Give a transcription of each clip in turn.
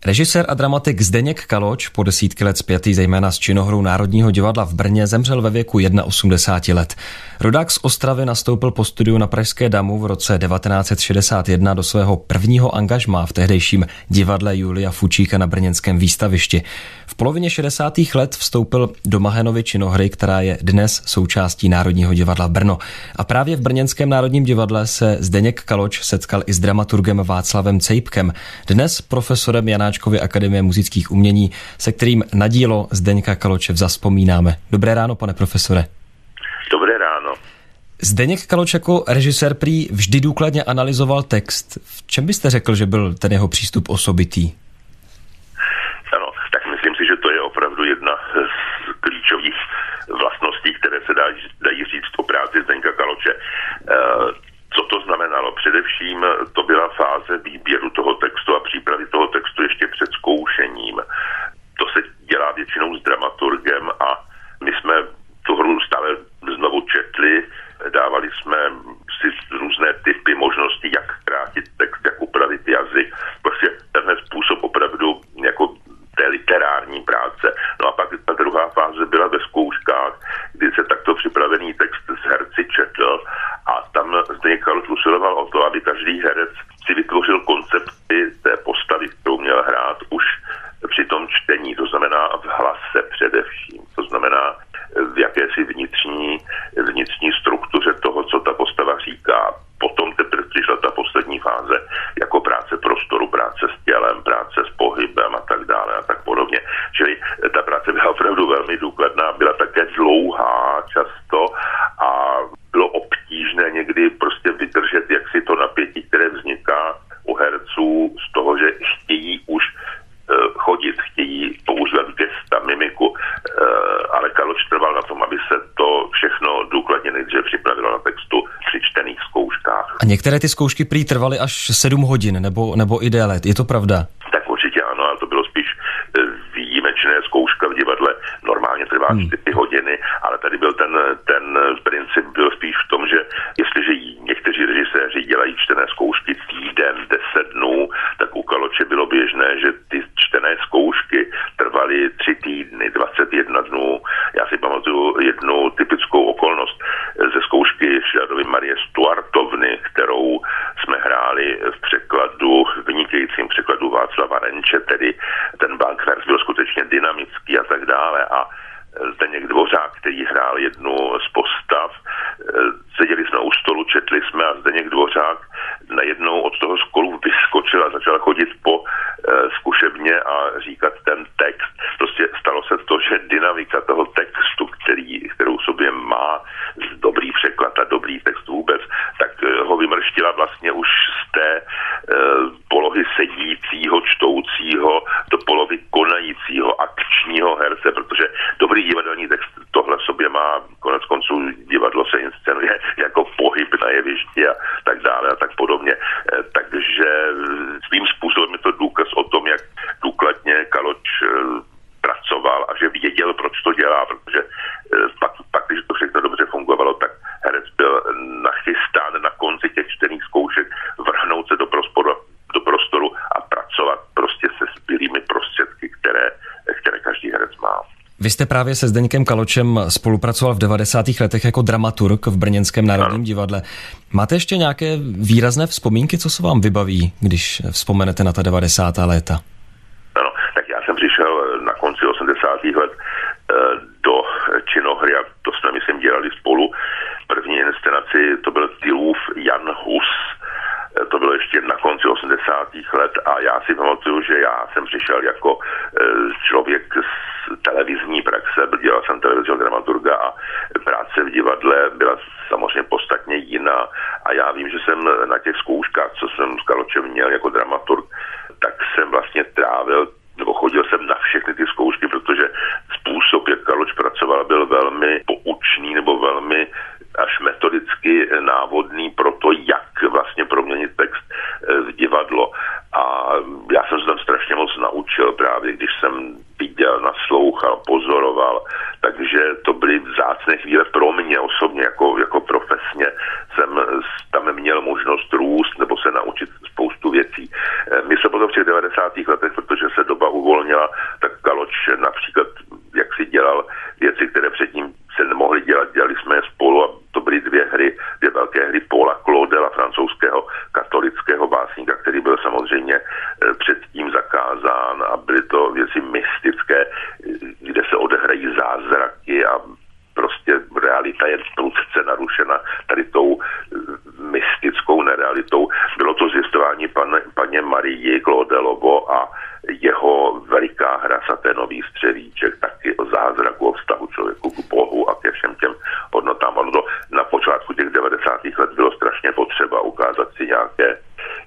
Režisér a dramatik Zdeněk Kaloč, po desítky let spjatý zejména s činohrou Národního divadla v Brně, zemřel ve věku 81 let. Rodák z Ostravy nastoupil po studiu na Pražské Damu v roce 1961 do svého prvního angažmá v tehdejším divadle Julia Fučíka na brněnském Výstavišti. V polovině 60. let vstoupil do Mahenovy činohry, která je dnes součástí Národního divadla Brno. A právě v brněnském Národním divadle se Zdeněk Kaloč setkal i s dramaturgem Václavem Cejpkem, dnes profesorem Janáčkovy akademie múzických umění, se kterým na dílo Zdeňka Kaloče zavzpomínáme. Dobré ráno, pane profesore. Dobré ráno. Zdeněk Kaloč jako režisér prý vždy důkladně analyzoval text. V čem byste řekl, že byl ten jeho přístup osobitý? Ano, tak myslím si, že to je opravdu jedna z klíčových vlastností, které se dají říct o práci Zdeňka Kaloče. Co to znamenalo? Především to byla fáze výběru toho textu a přípravy toho textu ještě před zkoušením. To se dělá většinou s dramaturgem a my jsme tu hru stále znovu četli, dávali jsme si různé typy možností, jak krátit text, jak upravit jazyk. Prostě tenhle způsob opravdu jako té literární práce. No a pak ta druhá fáze byla ve zkouškách, kdy se takto připravený text z herci četl a tam Zdeněk Kaloč usiloval o to, aby každý herec si vytvořil koncepty té postavy, kterou měl hrát už při tom čtení, to znamená v hlase především, to znamená v jakési vnitřní struktuře toho, co ta postava říká. Potom teprve přišla ta poslední fáze jako práce prostoru, práce s tělem, práce s pohybem a tak dále a tak podobně. Čili ta práce byla opravdu velmi důkladná, byla také dlouhá často a bylo obtížné někdy prostě vydržet jaksi to napětí, které vzniká u herců z toho, že chtějí už chodit, chtějí používat gesta, mimiku, ale Kaloč trval na tom, aby se to všechno důkladně nejdříve připravilo na textu při čtených zkouškách. A některé ty zkoušky prý trvaly až 7 hodin, nebo i déle. Je to pravda? Tak určitě ano, ale to bylo spíš výjimečné. Zkouška v divadle normálně trvá 4 hodiny, ale tady byl ten princip byl spíš v tom, že jestliže někteří režiséři dělají čtené zkoušky týden, 10 dnů, tak u Kaloče bylo běžné, že ty čtené zkoušky trvaly 3 týdny, 21 dnů. Já si pamatuju jednu typickou okolnost ze zkoušky Šľadovy Marie Stuartovny, kterou jsme hráli v překladu, vynikajícím překladu Václava Renče, tedy ten Bankwers byl skutečně dynamický a tak dále a Zdeněk Dvořák, který hrál jednu z postav, seděli jsme u stolu, četli jsme a Zdeněk Dvořák najednou od toho stolu vyskočil a začal chodit po zkušebně a říkat ten text. Prostě stalo se to, že dynamika toho textu, kterou sobě má dobrý překlad a dobrý text vůbec, tak ho vymrštila vlastně už z té polohy sedícího, čtoucího do polovy konajícího akčního herce, protože dobrý divadelní text tohle sobě má, konec konců divadlo se inscenuje jako pohyb na jevišti a tak dále a tak podobně. Takže svým způsobem je to důkaz o tom, jak důkladně Kaloč pracoval a že věděl, proč to dělá, protože pak, když to všechno dobře fungovalo, tak herec byl nachystán na konci těch čtených zkoušek vrhnout se do prostoru a pracovat prostě se zbylými prostředky, které každý herec má. Vy jste právě se Zdeňkem Kaločem spolupracoval v 90. letech jako dramaturg v brněnském Národním divadle. Máte ještě nějaké výrazné vzpomínky, co se vám vybaví, když vzpomenete na ta 90. léta? Ano, tak já jsem přišel na konci 80. let do činohry a to jsme, myslím, dělali spolu. První inscenaci to byl Tylův Jan Hus. To bylo ještě na konci 80. let a já si pamatuju, že já jsem přišel jako člověk z televizní praxe, dělal jsem televizního dramaturga a práce v divadle byla samozřejmě podstatně jiná a já vím, že jsem na těch zkouškách, co jsem s Kaločem měl jako dramaturg, tak jsem vlastně chodil jsem na všechny ty zkoušky, protože způsob, jak Kaloč pracoval, byl velmi poučný nebo velmi až metodicky návodný pro to, jak vlastně proměnit text v divadlo. A já jsem se tam strašně moc naučil právě, když jsem viděl, naslouchal, pozoroval, takže to byly vzácné chvíle pro mě osobně, jako profesně jsem tam měl možnost růst nebo se naučit spoustu věcí. My se potom v těch 90. letech, protože se uvolnila, tak Kaloč například jak si dělal věci, které předtím se nemohly dělat, dělali jsme je spolu a to byly dvě velké hry Paula Claudela, francouzského katolického básníka, který byl samozřejmě předtím zakázán a byly to věci mystické, kde se odehrají zázraky a prostě realita je prudce narušena tady tou mystickou nerealitou. Bylo to zjistování paně Marii Claudelovo a jeho veliká hra Saténový střevíček, taky o zázraku, o vztahu člověku k Bohu a ke všem těm hodnotám. Ono to na počátku těch 90. let bylo strašně potřeba ukázat si nějaké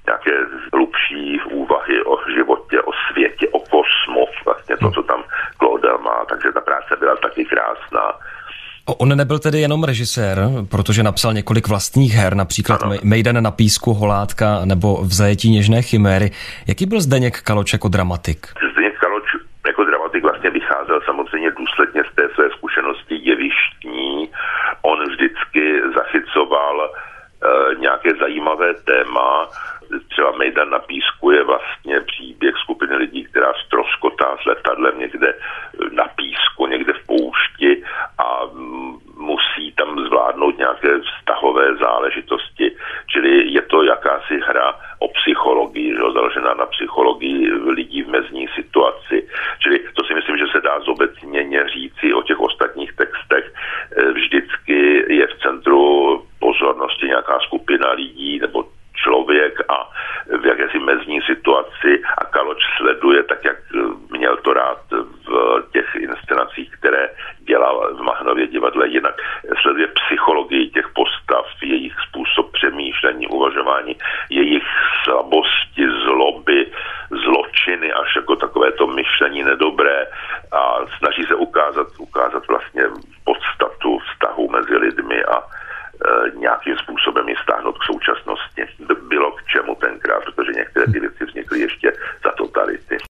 hlubší úvahy o životě, o světě, o kosmu, vlastně to, co tam Claudel má, takže ta práce byla taky krásná. On nebyl tedy jenom režisér, protože napsal několik vlastních her, například Mejdan na písku, Holátka nebo V zajetí něžné chiméry. Jaký byl Zdeněk Kaloč jako dramatik? Zdeněk Kaloč jako dramatik vlastně vycházel samozřejmě důsledně z té své zkušenosti jevištní. On vždycky zachycoval nějaké zajímavé téma. Třeba Mejdan na písku je vlastně příběh skupiny lidí, která ztroskotá s letadlem někde na písku, někde v poušti a musí tam zvládnout nějaké vztahové záležitosti. Čili je to jakási hra o psychologii, založená na psychologii lidí v mezní situaci. Čili to si myslím, že se dá zobecněně říci o těch ostatních textech. Vždycky je v centru pozornosti nějaká skupina lidí nebo člověk a v jakési mezní situaci a Kaloč sleduje, tak jak měl to rád v těch inscenacích, které dělal v Mahnově divadle jinak, sleduje psychologii těch postav, jejich způsob přemýšlení, uvažování, jejich slabosti, zloby, zločiny, až jako takové to myšlení nedobré a snaží se ukázat vlastně podstatu vztahu mezi lidmi a nějakým způsobem je stáhnout k současnosti. Bylo k čemu tenkrát, protože některé ty věci vznikly ještě